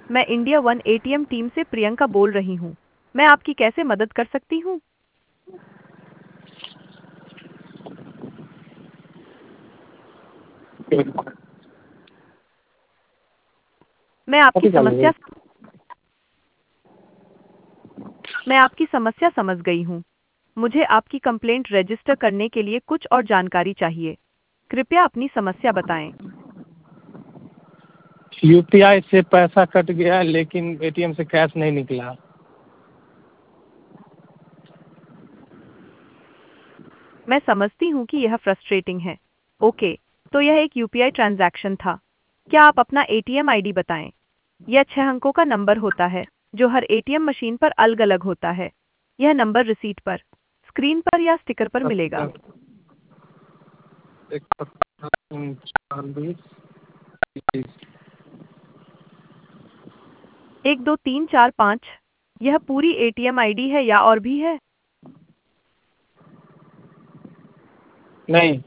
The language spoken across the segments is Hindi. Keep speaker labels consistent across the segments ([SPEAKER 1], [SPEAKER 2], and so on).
[SPEAKER 1] मैं इंडिया वन एटीएम टीम से प्रियंका बोल रही हूँ। मैं आपकी कैसे मदद कर सकती हूँ? मैं आपकी
[SPEAKER 2] कथी चालू है?
[SPEAKER 1] समस्या मैं आपकी समस्या समझ गई हूँ। मुझे आपकी कंप्लेंट रजिस्टर करने के लिए कुछ और जानकारी चाहिए। कृपया अपनी समस्या बताएं।
[SPEAKER 2] यूपीआई से पैसा कट गया लेकिन एटीएम से कैश नहीं निकला।
[SPEAKER 1] मैं समझती हूँ कि यह फ्रस्ट्रेटिंग है। ओके, तो यह एक यूपीआई ट्रांजैक्शन था। क्या आप अपना एटीएम आईडी बताएं? यह 6 अंकों का नंबर होता है जो हर एटीएम मशीन पर अलग-अलग होता है। यह नंबर रिसीट पर, स्क्रीन पर या स्टिकर पर मिलेगा।
[SPEAKER 2] 140।
[SPEAKER 1] 12345। यह पूरी एटीएम आईडी है या और भी है?
[SPEAKER 2] नहीं।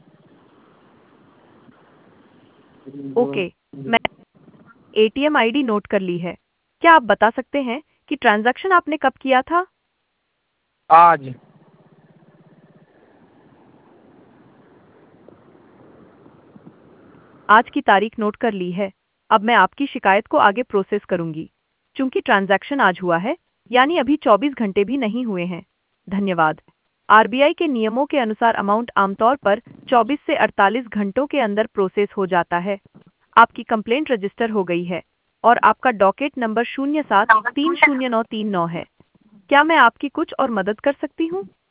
[SPEAKER 1] ओके, मैं एटीएम आईडी नोट कर ली है। क्या आप बता सकते हैं कि ट्रांजैक्शन आपने कब किया था?
[SPEAKER 2] आज।
[SPEAKER 1] आज की तारीख नोट कर ली है। अब मैं आपकी शिकायत को आगे प्रोसेस करूंगी। चूंकि ट्रांजैक्शन आज हुआ है, यानी अभी 24 घंटे भी नहीं हुए हैं। धन्यवाद। आरबीआई के नियमों के अनुसार अमाउंट आमतौर पर 24 से 48 घंटों के अंदर प्रोसेस हो जाता है। आपकी कंप्लेंट रजिस्टर हो गई है और आपका डॉकेट नंबर 07309339 है। क्या मैं आपकी कुछ और मदद कर सकती हूँ?